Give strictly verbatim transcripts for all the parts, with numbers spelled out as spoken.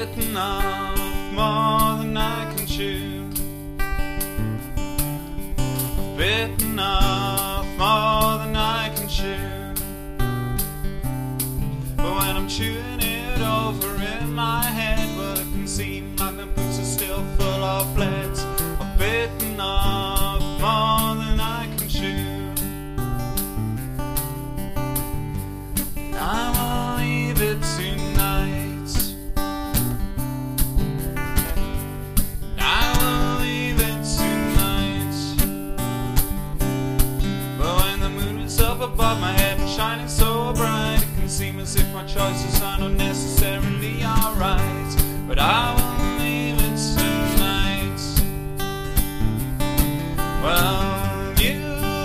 bitten off more than I can chew. I've bitten off more than I can chew. But when I'm chewing it over in my head, well, it can seem like my boots are still full of leads. I've bitten off more than I can chew. I won't leave it tonight. I won't leave it tonight. But when the moon is up above my head and shining so bright, it can seem as if my choices are not necessarily alright. But I won't leave it tonight. Well, you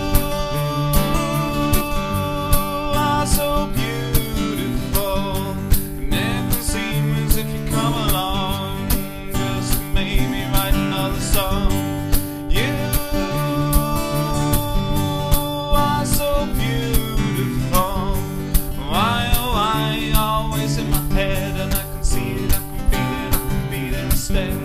are so beautiful. It never seems as if you come along just to make me write another song. You are so beautiful. Why, oh why, always in my head, and I can see it, I can feel it, I can be there instead.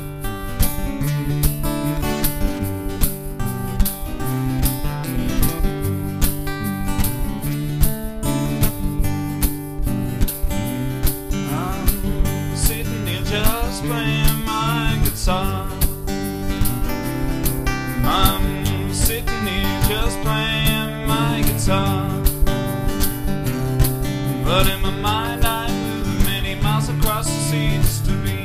Just playing my guitar. I'm sitting here just playing my guitar. But in my mind I move many miles across the sea just to be